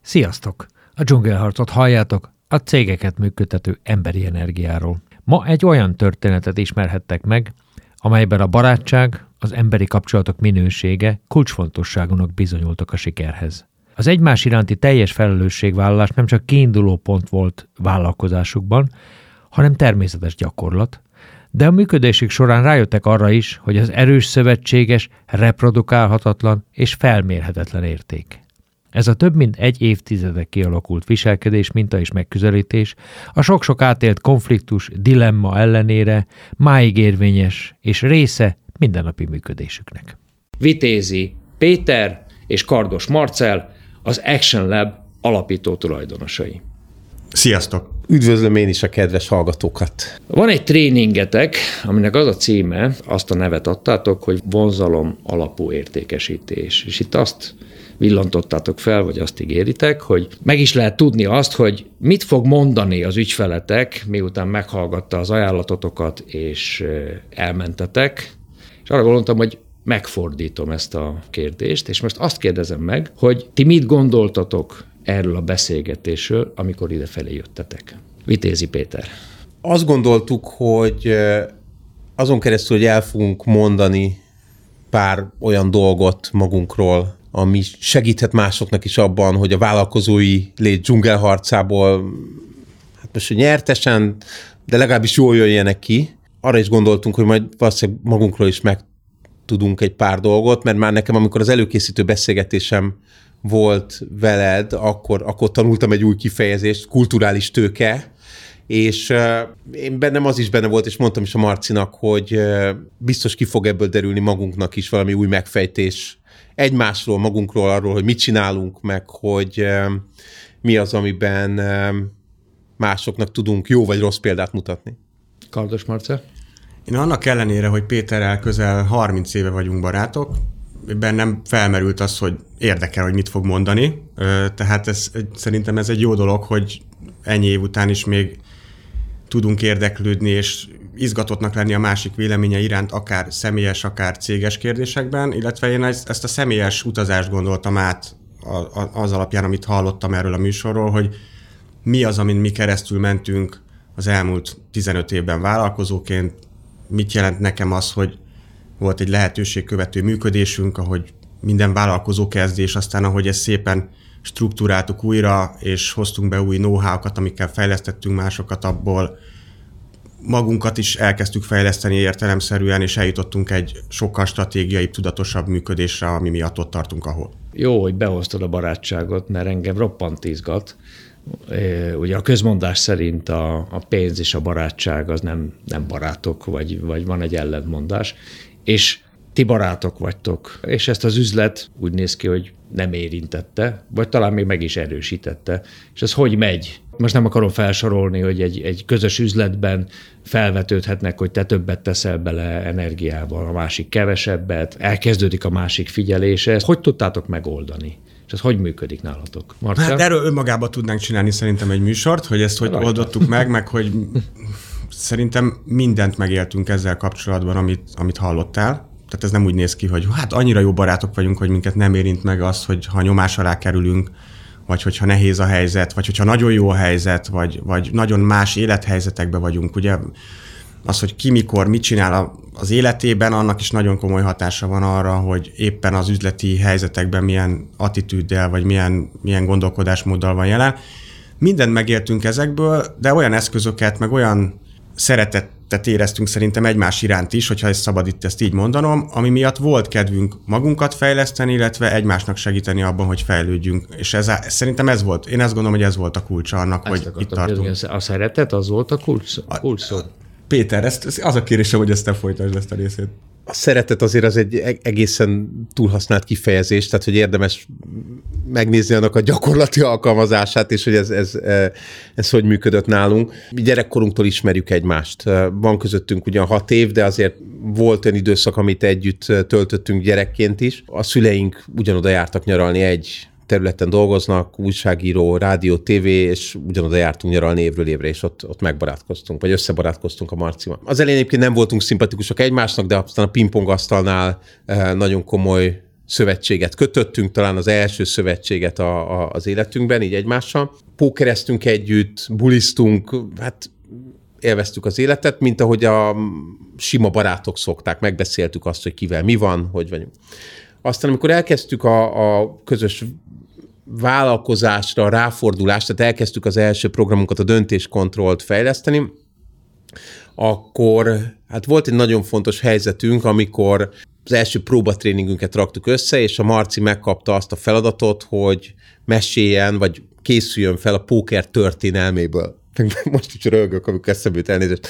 Sziasztok! A Dzsungelharcot halljátok, a cégeket működtető emberi energiáról. Ma egy olyan történetet ismerhettek meg, amelyben a barátság, az emberi kapcsolatok minősége kulcsfontosságúnak bizonyultak a sikerhez. Az egymás iránti teljes felelősségvállalás nem csak kiinduló pont volt vállalkozásukban, hanem természetes gyakorlat, de a működésük során rájöttek arra is, hogy az erős szövetséges, reprodukálhatatlan és felmérhetetlen érték. Ez a több mint egy évtizede kialakult viselkedés, minta és megközelítés a sok-sok átélt konfliktus, dilemma ellenére máig érvényes és része mindennapi működésüknek. Vitézi Péter és Kardos Marcell, az Action Lab alapító tulajdonosai. Sziasztok! Üdvözlöm én is a kedves hallgatókat! Van egy tréningetek, aminek az a címe, azt a nevet adtátok, hogy vonzalom alapú értékesítés. És itt azt villantottátok fel, vagy azt ígéritek, hogy meg is lehet tudni azt, hogy mit fog mondani az ügyfeletek, miután meghallgatta az ajánlatotokat, és elmentetek. És arra gondoltam, hogy megfordítom ezt a kérdést, és most azt kérdezem meg, hogy ti mit gondoltatok erről a beszélgetésről, amikor idefelé jöttetek? Vitézi Péter. Azt gondoltuk, hogy azon keresztül, hogy el fogunk mondani pár olyan dolgot magunkról, ami segíthet másoknak is abban, hogy a vállalkozói lét dzsungelharcából, hát most nyertesen, de legalábbis jól jöjjenek ki. Arra is gondoltunk, hogy majd valószínűleg magunkról is megtudunk egy pár dolgot, mert már nekem, amikor az előkészítő beszélgetésem volt veled, akkor tanultam egy új kifejezést, kulturális tőke, és én bennem az is benne volt, és mondtam is a Marcinak, hogy biztos ki fog ebből derülni magunknak is valami új megfejtés egymásról, magunkról, arról, hogy mit csinálunk, meg hogy mi az, amiben másoknak tudunk jó vagy rossz példát mutatni. Kardos Marcell? Én annak ellenére, hogy Péterrel közel 30 éve vagyunk barátok, bennem felmerült az, hogy érdekel, hogy mit fog mondani. Tehát szerintem ez egy jó dolog, hogy ennyi év után is még tudunk érdeklődni, és izgatottnak lenni a másik véleménye iránt, akár személyes, akár céges kérdésekben, illetve én ezt a személyes utazást gondoltam át az alapján, amit hallottam erről a műsorról, hogy mi az, amin mi keresztül mentünk az elmúlt 15 évben vállalkozóként, mit jelent nekem az, hogy volt egy lehetőségkövető működésünk, ahogy minden vállalkozó kezdés, aztán ahogy ezt szépen struktúráltuk újra, és hoztunk be új know-how-kat, amikkel fejlesztettünk másokat, abból magunkat is elkezdtük fejleszteni értelemszerűen, és eljutottunk egy sokkal stratégiai, tudatosabb működésre, ami miatt ott tartunk, ahol. Jó, hogy behoztad a barátságot, mert engem roppant izgat. Ugye a közmondás szerint a pénz és a barátság az nem barátok, vagy van egy ellentmondás, és ti barátok vagytok, és ezt az üzlet úgy néz ki, hogy nem érintette, vagy talán még meg is erősítette. És ez hogy megy? Most nem akarom felsorolni, hogy egy közös üzletben felvetődhetnek, hogy te többet teszel bele energiával, a másik kevesebbet, elkezdődik a másik figyelése. Ezt hogy tudtátok megoldani? És ez hogy működik nálatok? Marcell? Hát erről önmagában tudnánk csinálni szerintem egy műsort, hogy ezt hogy oldottuk meg hogy szerintem mindent megéltünk ezzel kapcsolatban, amit hallottál. Tehát ez nem úgy néz ki, hogy hát annyira jó barátok vagyunk, hogy minket nem érint meg az, hogy ha nyomás alá kerülünk, vagy hogyha nehéz a helyzet, vagy hogyha nagyon jó a helyzet, vagy nagyon más élethelyzetekben vagyunk. Ugye az, hogy ki mikor mit csinál az életében, annak is nagyon komoly hatása van arra, hogy éppen az üzleti helyzetekben milyen attitűddel, vagy milyen gondolkodásmóddal van jelen. Mindent megértünk ezekből, de olyan eszközöket, meg olyan szeretettet éreztünk szerintem egymás iránt is, hogyha ezt szabad itt ezt így mondanom, ami miatt volt kedvünk magunkat fejleszteni, illetve egymásnak segíteni abban, hogy fejlődjünk. És szerintem ez volt. Én azt gondolom, hogy ez volt a kulcsa annak, hogy itt tartunk. A szeretet az volt a kulcs szó? Péter, az a kérésem, hogy ezt te folytasd ezt a részét. A szeretet azért az egy egészen túlhasznált kifejezés, tehát hogy érdemes megnézni annak a gyakorlati alkalmazását, és hogy ez hogy működött nálunk. Mi gyerekkorunktól ismerjük egymást. Van közöttünk ugyan 6 év, de azért volt olyan időszak, amit együtt töltöttünk gyerekként is. A szüleink ugyanoda jártak nyaralni, egy területen dolgoznak, újságíró, rádió, tévé, és ugyanoda jártunk nyaralni évről évre, és ott megbarátkoztunk, vagy összebarátkoztunk a Marcival. Az elején egyébként nem voltunk szimpatikusak egymásnak, de aztán a pingpong asztalnál nagyon komoly szövetséget kötöttünk, talán az első szövetséget az életünkben, így egymással. Pókereztünk együtt, buliztunk, hát élveztük az életet, mint ahogy a sima barátok szokták, megbeszéltük azt, hogy kivel mi van, hogy vagyunk. Aztán, amikor elkezdtük a közös vállalkozásra a ráfordulást, tehát elkezdtük az első programunkat, a döntéskontrollt fejleszteni, akkor hát volt egy nagyon fontos helyzetünk, amikor az első próbatréningünket raktuk össze, és a Marci megkapta azt a feladatot, hogy meséljen, vagy készüljön fel a póker történelméből. Most is röhögök, amikor eszembe jut, elnézést.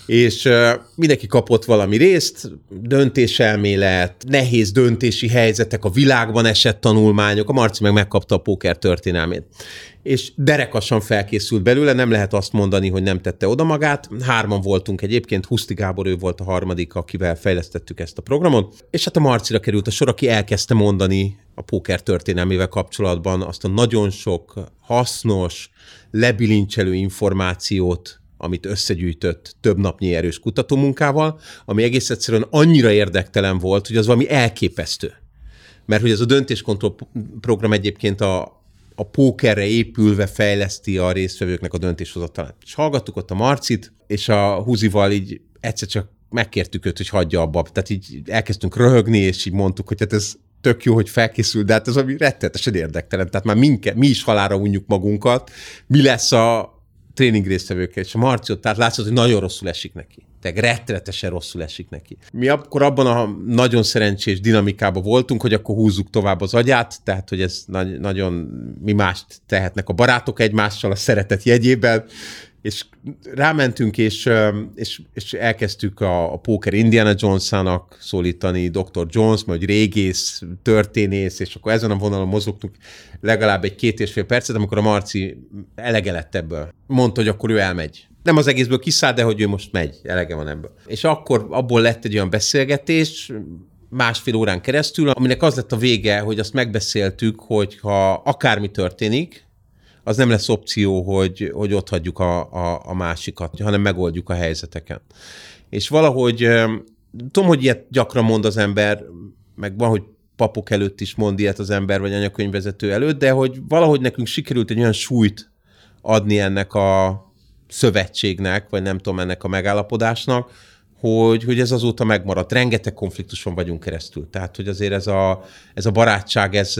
És mindenki kapott valami részt, döntéselmélet, nehéz döntési helyzetek, a világban esett tanulmányok, a Marci meg megkapta a póker történelmét. És derekasan felkészült belőle, nem lehet azt mondani, hogy nem tette oda magát. 3 voltunk egyébként, Huszti Gábor, ő volt a harmadik, akivel fejlesztettük ezt a programot, és hát a Marcira került a sor, aki elkezdte mondani a póker történelmével kapcsolatban azt a nagyon sok hasznos, lebilincselő információt, amit összegyűjtött több napnyi erős kutatómunkával, ami egész egyszerűen annyira érdektelen volt, hogy az valami elképesztő. Mert hogy ez a döntéskontroll program egyébként a pókerre épülve fejleszti a résztvevőknek a döntéshozatalát. És hallgattuk ott a Marcit, és a Huzival így egyszer csak megkértük őt, hogy hagyja abba. Tehát így elkezdtünk röhögni, és így mondtuk, hogy hát ez tök jó, hogy felkészül, de hát ez ami rettenetesen érdektelen. Tehát már mi is halálra unjuk magunkat. Mi lesz a tréning résztvevőkkel, és a Marci ott, tehát látszott, hogy nagyon rosszul esik neki. Tehát rettenetesen rosszul esik neki. Mi akkor abban a nagyon szerencsés dinamikában voltunk, hogy akkor húzzuk tovább az agyát, tehát hogy ez nagyon mi mást tehetnek a barátok egymással a szeretet jegyében, és rámentünk, és elkezdtük a Póker Indiana Jones-ának szólítani Dr. Jones, majd régész, történész, és akkor ezen a vonalon mozogtunk legalább egy 2,5 percet, amikor a Marci elege lett ebből. Mondta, hogy akkor ő elmegy. Nem az egészből kiszáll, de hogy ő most megy, elege van ebből. És akkor abból lett egy olyan beszélgetés, 1,5 órán keresztül, aminek az lett a vége, hogy azt megbeszéltük, hogy ha akármi történik, az nem lesz opció, hogy ott hagyjuk a másikat, hanem megoldjuk a helyzeteket. És valahogy, tudom, hogy ilyet gyakran mond az ember, meg van, hogy papok előtt is mond ilyet az ember, vagy anyakönyvvezető előtt, de hogy valahogy nekünk sikerült egy olyan súlyt adni ennek a szövetségnek, vagy nem tudom, ennek a megállapodásnak, hogy ez azóta megmaradt. Rengeteg konfliktuson vagyunk keresztül. Tehát, hogy azért ez a barátság, ez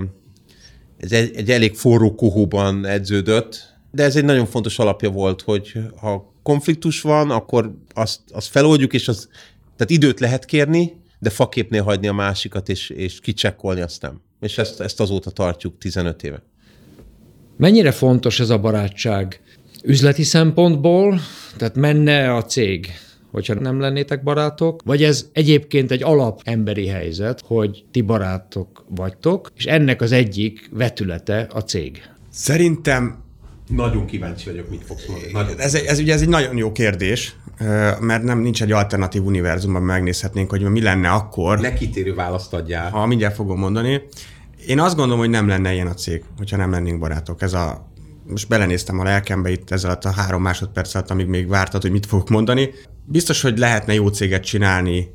egy elég forró kohóban edződött, de ez egy nagyon fontos alapja volt, hogy ha konfliktus van, akkor azt feloldjuk, és tehát időt lehet kérni, de faképnél hagyni a másikat, és kicsekkolni azt nem. És ezt azóta tartjuk 15 éve. Mennyire fontos ez a barátság üzleti szempontból? Tehát menne a cég, hogyha nem lennétek barátok? Vagy ez egyébként egy alapemberi helyzet, hogy ti barátok vagytok, és ennek az egyik vetülete a cég? Szerintem nagyon kíváncsi vagyok, mit fogsz mondani. Ez egy nagyon jó kérdés, mert nincs egy alternatív univerzumban, megnézhetnénk, hogy mi lenne akkor. Lekitérő választ adjál. Ha mindjárt fogom mondani. Én azt gondolom, hogy nem lenne ilyen a cég, hogyha nem lennénk barátok. Most belenéztem a lelkembe itt ezzel a 3 másodperc alatt, amíg még vártad, hogy mit fogok mondani. Biztos, hogy lehetne jó céget csinálni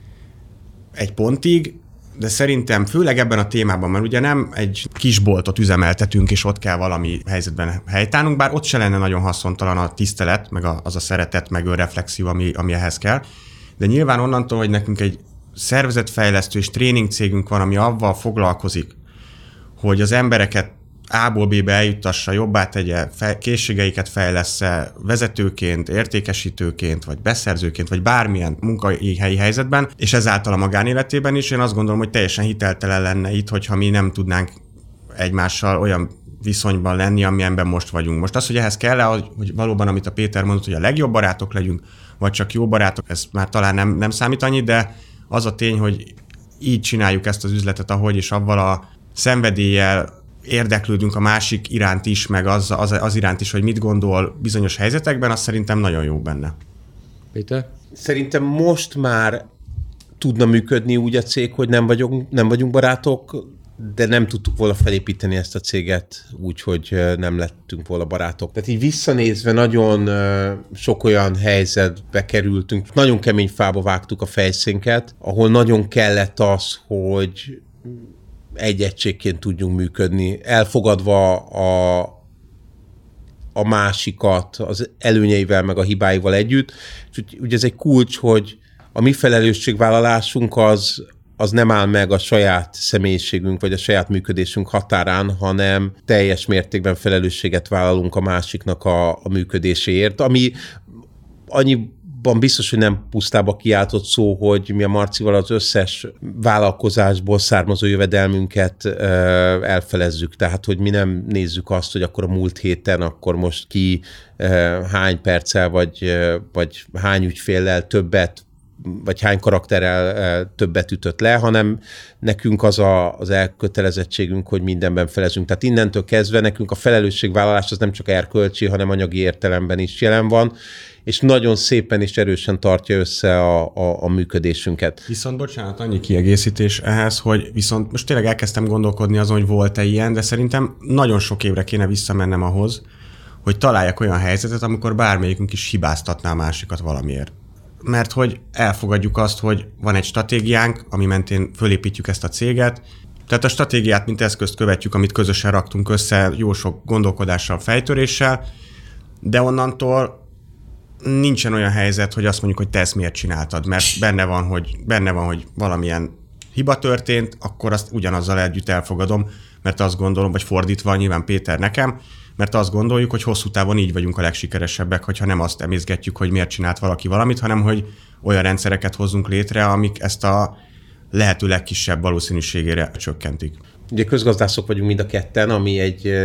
egy pontig, de szerintem főleg ebben a témában, mert ugye nem egy kisboltot üzemeltetünk, és ott kell valami helyzetben helytállnunk, bár ott se lenne nagyon haszontalan a tisztelet, meg az a szeretet, meg önreflexió, ami ehhez kell. De nyilván onnantól, hogy nekünk egy szervezetfejlesztő és tréning cégünk van, ami avval foglalkozik, hogy az embereket A-ból B-be eljuttassa, jobbá tegye, készségeiket fejlessze vezetőként, értékesítőként, vagy beszerzőként, vagy bármilyen munkahelyi helyzetben, és ezáltal a magánéletében is. Én azt gondolom, hogy teljesen hiteltelen lenne itt, hogyha mi nem tudnánk egymással olyan viszonyban lenni, amilyenben most vagyunk. Most az, hogy ehhez kell-e, hogy valóban, amit a Péter mondott, hogy a legjobb barátok legyünk, vagy csak jó barátok, ez már talán nem számít annyit, de az a tény, hogy így csináljuk ezt az üzletet, ahogy, és avval a szenvedéllyel érdeklődünk a másik iránt is, meg az iránt is, hogy mit gondol bizonyos helyzetekben, az szerintem nagyon jó benne. Péter? Szerintem most már tudna működni úgy a cég, hogy nem vagyunk barátok, de nem tudtuk volna felépíteni ezt a céget úgy, hogy nem lettünk volna barátok. Tehát így visszanézve nagyon sok olyan helyzetbe kerültünk, nagyon kemény fába vágtuk a fejszénket, ahol nagyon kellett az, hogy egy egységként tudjunk működni, elfogadva a másikat az előnyeivel, meg a hibáival együtt. És ugye ez egy kulcs, hogy a mi felelősségvállalásunk az nem áll meg a saját személyiségünk, vagy a saját működésünk határán, hanem teljes mértékben felelősséget vállalunk a másiknak a működéséért, ami annyiban biztos, hogy nem pusztába kiáltott szó, hogy mi a Marcival az összes vállalkozásból származó jövedelmünket elfelezzük. Tehát, hogy mi nem nézzük azt, hogy akkor a múlt héten, akkor most ki hány perccel, vagy hány ügyféllel többet, vagy hány karakterrel többet ütött le, hanem nekünk az elkötelezettségünk, hogy mindenben felezünk. Tehát innentől kezdve nekünk a felelősségvállalás az nem csak erkölcsi, hanem anyagi értelemben is jelen van, és nagyon szépen és erősen tartja össze a működésünket. Viszont bocsánat, annyi kiegészítés ehhez, hogy viszont most tényleg elkezdtem gondolkodni azon, hogy volt-e ilyen, de szerintem nagyon sok évre kéne visszamennem ahhoz, hogy találjak olyan helyzetet, amikor bármelyikünk is hibáztatná a másikat valamiért. Mert hogy elfogadjuk azt, hogy van egy stratégiánk, ami mentén fölépítjük ezt a céget, tehát a stratégiát, mint eszközt követjük, amit közösen raktunk össze jó sok gondolkodással, fejtöréssel, de onnantól nincsen olyan helyzet, hogy azt mondjuk, hogy te ezt miért csináltad, mert benne van, hogy valamilyen hiba történt, akkor azt ugyanazzal együtt elfogadom, mert azt gondolom, vagy fordítva nyilván Péter nekem, mert azt gondoljuk, hogy hosszú távon így vagyunk a legsikeresebbek, hogyha nem azt emészgetjük, hogy miért csinált valaki valamit, hanem hogy olyan rendszereket hozzunk létre, amik ezt a lehető legkisebb valószínűségére csökkentik. Ugye közgazdászok vagyunk mind a ketten, ami egy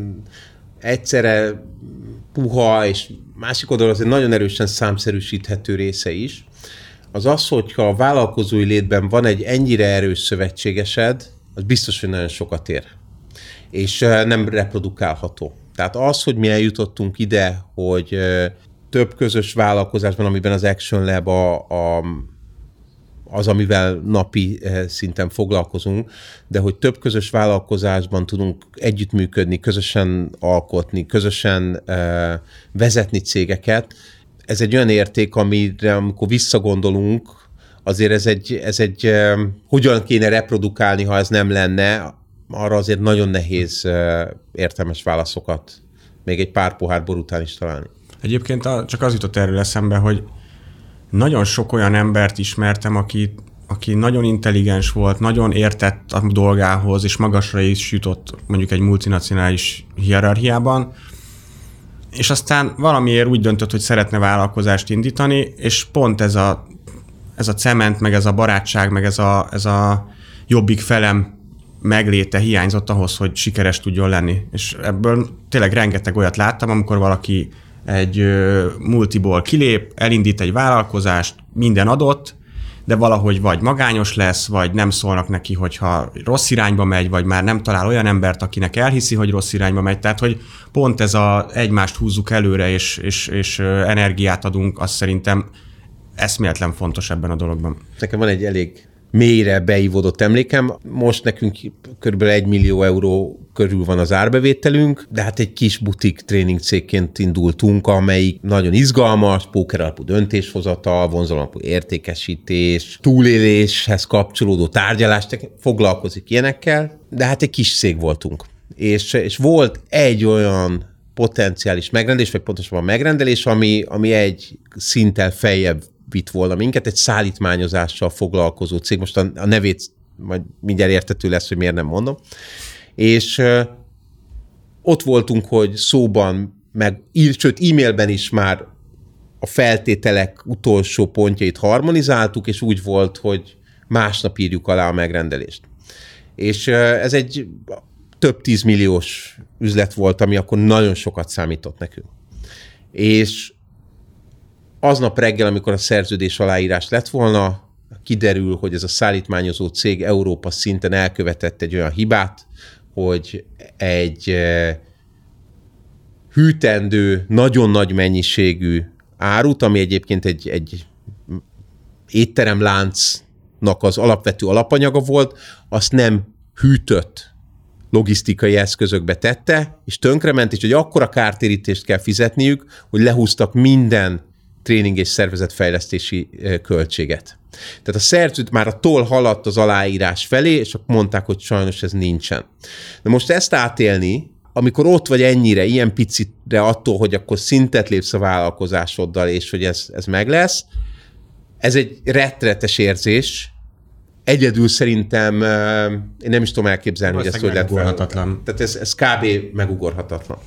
egyszerre puha, és másik oldalon az egy nagyon erősen számszerűsíthető része is. Az, hogyha a vállalkozói létben van egy ennyire erős szövetségesed, az biztos, hogy nagyon sokat ér. És nem reprodukálható. Tehát az, hogy mi eljutottunk ide, hogy több közös vállalkozásban, amiben az Action Lab az, amivel napi szinten foglalkozunk, de hogy több közös vállalkozásban tudunk együttműködni, közösen alkotni, közösen vezetni cégeket. Ez egy olyan érték, amire amikor visszagondolunk, azért ez egy hogyan kéne reprodukálni, ha ez nem lenne, arra azért nagyon nehéz értelmes válaszokat még egy pár pohár bor után is találni. Egyébként csak az jutott erről eszembe, hogy nagyon sok olyan embert ismertem, aki nagyon intelligens volt, nagyon értett a dolgához, és magasra is jutott mondjuk egy multinacionális hierarchiában, és aztán valamiért úgy döntött, hogy szeretne vállalkozást indítani, és pont ez a cement, meg ez a barátság, meg ez a jobbik felem megléte hiányzott ahhoz, hogy sikeres tudjon lenni. És ebből tényleg rengeteg olyat láttam, amikor valaki egy multiból kilép, elindít egy vállalkozást, minden adott, de valahogy vagy magányos lesz, vagy nem szólnak neki, hogyha rossz irányba megy, vagy már nem talál olyan embert, akinek elhiszi, hogy rossz irányba megy. Tehát, hogy pont ez egymást húzzuk előre, és energiát adunk, az szerintem eszméletlen fontos ebben a dologban. Nekem van egy elég mélyre beívódott emlékem. Most nekünk kb. 1 millió euró körül van az árbevételünk, de hát egy kis butik tréning cégként indultunk, amelyik nagyon izgalmas, póker alapú döntéshozatal, vonzalom alapú értékesítés, túléléshez kapcsolódó tárgyalást foglalkozik ilyenekkel, de hát egy kis cég voltunk. És volt egy olyan potenciális megrendelés, vagy pontosabban megrendelés, ami egy szinttel feljebb vitt volna minket, egy szállítmányozással foglalkozó cég, most a nevét majd mindjárt értető lesz, hogy miért nem mondom, és ott voltunk, hogy szóban, sőt e-mailben is már a feltételek utolsó pontjait harmonizáltuk, és úgy volt, hogy másnap írjuk alá a megrendelést. És ez egy több 10 milliós üzlet volt, ami akkor nagyon sokat számított nekünk. És aznap reggel, amikor a szerződés aláírás lett volna, kiderül, hogy ez a szállítmányozó cég Európa szinten elkövetett egy olyan hibát, hogy egy hűtendő, nagyon nagy mennyiségű árut, ami egyébként egy étteremláncnak az alapvető alapanyaga volt, azt nem hűtött logisztikai eszközökbe tette, és tönkrement, és hogy akkora kártérítést kell fizetniük, hogy lehúztak minden tréning és szervezetfejlesztési költséget. Tehát a szerzőt már a toll haladt az aláírás felé, és akkor mondták, hogy sajnos ez nincsen. De most ezt átélni, amikor ott vagy ennyire, ilyen picitre attól, hogy akkor szintet lépsz a vállalkozásoddal, és hogy ez meg lesz, ez egy rettenetes érzés. Egyedül szerintem, én nem is tudom elképzelni, hogy ezt hogy lehet megugorhatatlan. Tehát ez kb. Megugorhatatlan.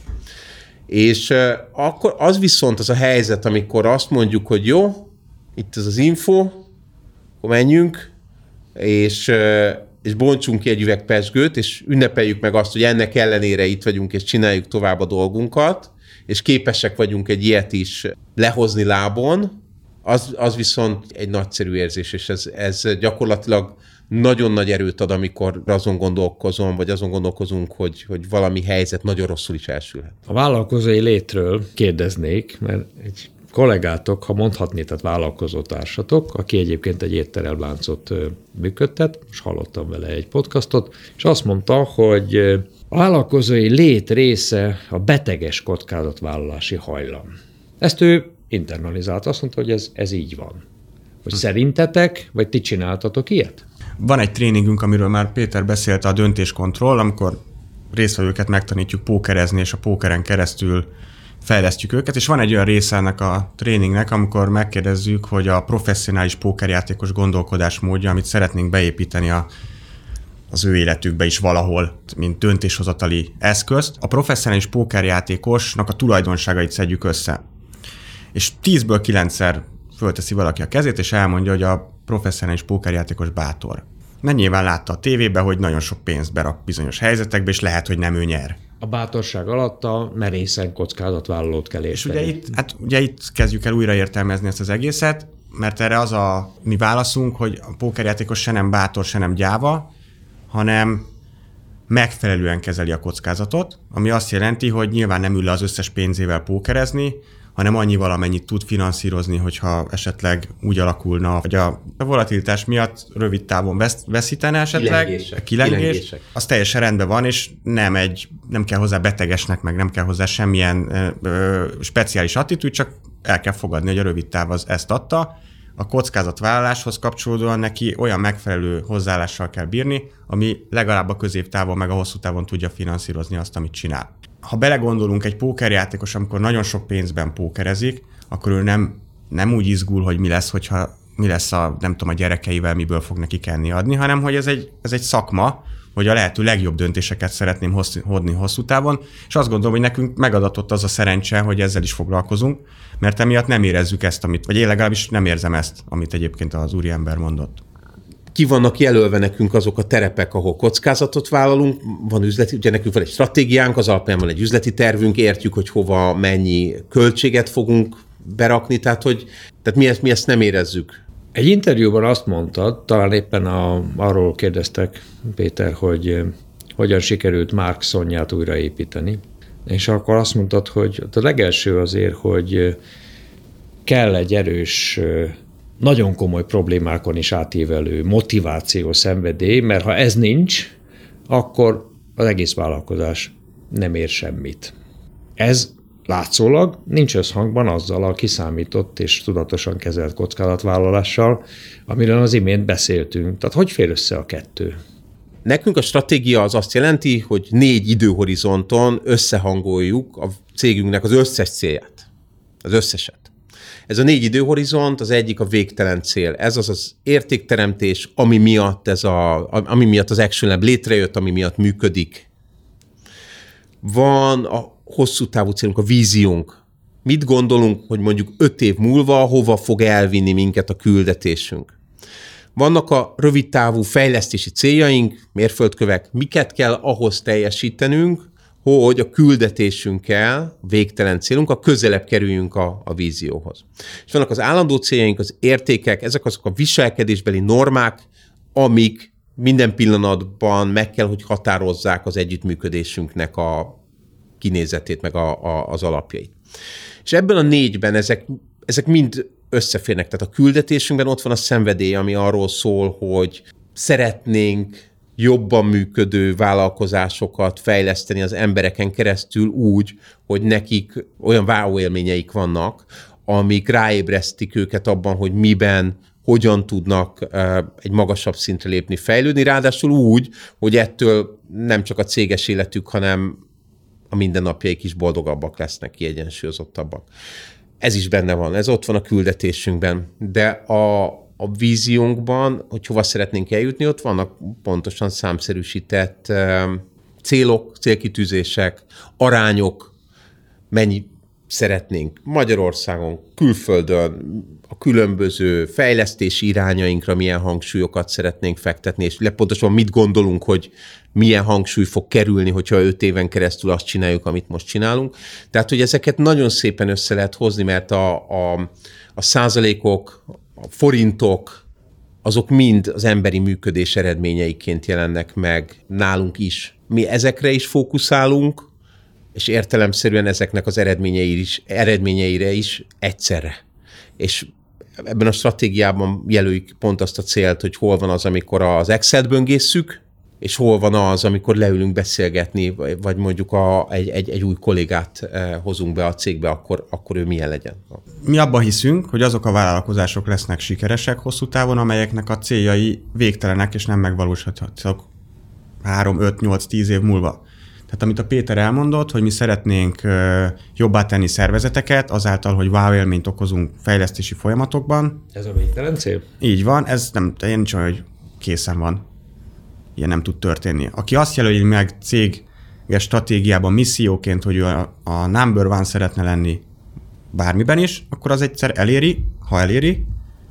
És akkor az viszont az a helyzet, amikor azt mondjuk, hogy jó, itt ez az info, akkor menjünk, és bontsunk ki egy üveg pezsgőt, és ünnepeljük meg azt, hogy ennek ellenére itt vagyunk, és csináljuk tovább a dolgunkat, és képesek vagyunk egy ilyet is lehozni lábon, az viszont egy nagyszerű érzés, és ez gyakorlatilag nagyon nagy erőt ad, amikor azon gondolkozom, vagy azon gondolkozunk, hogy valami helyzet nagyon rosszul is elsülhet. A vállalkozói létről kérdeznék, mert egy kollégátok, ha mondhatni, tehát vállalkozótársatok, aki egyébként egy étteremláncot működtet, és hallottam vele egy podcastot, és azt mondta, hogy a vállalkozói lét része a beteges kockázatvállalási hajlam. Ezt ő internalizált, azt mondta, hogy ez így van. Hogy szerintetek, vagy ti csináltatok ilyet? Van egy tréningünk, amiről már Péter beszélt, a döntéskontroll, amikor résztvevőket megtanítjuk pókerezni, és a pókeren keresztül fejlesztjük őket, és van egy olyan része ennek a tréningnek, amikor megkérdezzük, hogy a professzionális pókerjátékos gondolkodásmódja, amit szeretnénk beépíteni az ő életükbe is valahol, mint döntéshozatali eszközt, a professzionális pókerjátékosnak a tulajdonságait szedjük össze. És 10-ből 9-szer fölteszi valaki a kezét, és elmondja, hogy a professzionális pókerjátékos bátor. Mert nyilván látta a tévében, hogy nagyon sok pénzt berak bizonyos helyzetekbe, és lehet, hogy nem ő nyer. A bátorság alatt a merészen kockázatvállalót kell érteni. És ugye itt kezdjük el újra értelmezni ezt az egészet, mert erre az a mi válaszunk, hogy a pókerjátékos se nem bátor, se nem gyáva, hanem megfelelően kezeli a kockázatot, ami azt jelenti, hogy nyilván nem ül le az összes pénzével pókerezni, hanem annyival, amennyit tud finanszírozni, hogyha esetleg úgy alakulna, hogy a volatilitás miatt rövid távon veszítene esetleg. Kilengések. Az teljesen rendben van, és nem kell hozzá betegesnek, meg nem kell hozzá semmilyen speciális attitűd, csak el kell fogadni, hogy a rövid táv az ezt adta. A kockázatvállaláshoz kapcsolódóan neki olyan megfelelő hozzáállással kell bírni, ami legalább a középtávon, meg a hosszú távon tudja finanszírozni azt, amit csinál. Ha belegondolunk, egy pókerjátékos, amikor nagyon sok pénzben pókerezik, akkor ő nem úgy izgul, hogy mi lesz a gyerekeivel, miből fog neki enni adni, hanem hogy ez egy szakma, hogy a lehető legjobb döntéseket szeretném hozni hosszú távon, és azt gondolom, hogy nekünk megadatott az a szerencse, hogy ezzel is foglalkozunk, mert emiatt nem érezzük ezt, vagy én legalábbis nem érzem ezt, amit egyébként az úriember mondott. Ki vannak jelölve nekünk azok a terepek, ahol kockázatot vállalunk, van üzleti, ugye nekünk van egy stratégiánk, az alapján van egy üzleti tervünk, értjük, hogy hova mennyi költséget fogunk berakni, tehát mi ezt nem érezzük. Egy interjúban azt mondtad, talán éppen arról kérdeztek, Péter, hogy hogyan sikerült Mark Sonyát újraépíteni, és akkor azt mondtad, hogy a legelső azért, hogy kell egy erős, nagyon komoly problémákon is átívelő motiváció, szenvedély, mert ha ez nincs, akkor az egész vállalkozás nem ér semmit. Ez látszólag nincs összhangban azzal a kiszámított és tudatosan kezelt kockázatvállalással, amiről az imént beszéltünk. Tehát hogy fér össze a kettő? Nekünk a stratégia az azt jelenti, hogy 4 időhorizonton összehangoljuk a cégünknek az összes célját. Az összeset. Ez a 4 időhorizont, az egyik a végtelen cél. Ez az értékteremtés, ami miatt az Action Lab létrejött, ami miatt működik. Van a hosszú távú célunk, a víziónk. Mit gondolunk, hogy mondjuk 5 év múlva hova fog elvinni minket a küldetésünk? Vannak a rövid távú fejlesztési céljaink, mérföldkövek, miket kell ahhoz teljesítenünk, hogy a küldetésünkkel, végtelen célunk, a közelebb kerüljünk a vízióhoz. És vannak az állandó céljaink, az értékek, ezek azok a viselkedésbeli normák, amik minden pillanatban meg kell, hogy határozzák az együttműködésünknek a kinézetét, meg az alapjait. És ebben a 4-ben ezek mind összeférnek. Tehát a küldetésünkben ott van a szenvedély, ami arról szól, hogy szeretnénk jobban működő vállalkozásokat fejleszteni az embereken keresztül úgy, hogy nekik olyan wow élményeik vannak, amik ráébresztik őket abban, hogy miben, hogyan tudnak egy magasabb szintre lépni, fejlődni, ráadásul úgy, hogy ettől nem csak a céges életük, hanem a mindennapjaik is boldogabbak lesznek, kiegyensúlyozottabbak. Ez is benne van, ez ott van a küldetésünkben, de a víziónkban, hogy hova szeretnénk eljutni, ott vannak pontosan számszerűsített célok, célkitűzések, arányok, mennyi szeretnénk Magyarországon, külföldön, a különböző fejlesztési irányainkra milyen hangsúlyokat szeretnénk fektetni, és pontosan mit gondolunk, hogy milyen hangsúly fog kerülni, hogyha 5 éven keresztül azt csináljuk, amit most csinálunk. Tehát, hogy ezeket nagyon szépen össze lehet hozni, mert a százalékok, a forintok, azok mind az emberi működés eredményeiként jelennek meg nálunk is. Mi ezekre is fókuszálunk, és értelemszerűen ezeknek az eredményeire is egyszerre. És ebben a stratégiában jelöljük pont azt a célt, hogy hol van az, amikor az Excel-t böngészük, és hol van az, amikor leülünk beszélgetni, vagy mondjuk egy új kollégát hozunk be a cégbe, akkor ő milyen legyen. Mi abban hiszünk, hogy azok a vállalkozások lesznek sikeresek hosszú távon, amelyeknek a céljai végtelenek és nem megvalósíthatók 3, 5, 8, 10 év múlva. Tehát amit a Péter elmondott, hogy mi szeretnénk jobbá tenni szervezeteket, azáltal, hogy wow élményt okozunk fejlesztési folyamatokban. Ez a végtelen cél? Így van, ez nem, nincs olyan, hogy készen van. Ilyen nem tud történni. Aki azt jelöli meg céges stratégiában, misszióként, hogy ő a number one szeretne lenni bármiben is, akkor az egyszer eléri, ha eléri,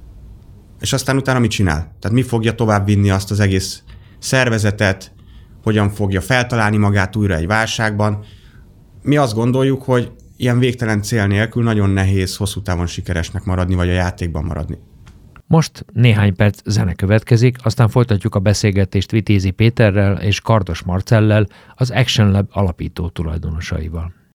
és aztán utána mit csinál? Tehát mi fogja tovább vinni azt az egész szervezetet, hogyan fogja feltalálni magát újra egy válságban. Mi azt gondoljuk, hogy ilyen végtelen cél nélkül nagyon nehéz hosszú távon sikeresnek maradni, vagy a játékban maradni. Most néhány perc zene következik, aztán folytatjuk a beszélgetést Vitézi Péterrel és Kardos Marcellel, az Action Lab alapító tulajdonosaival.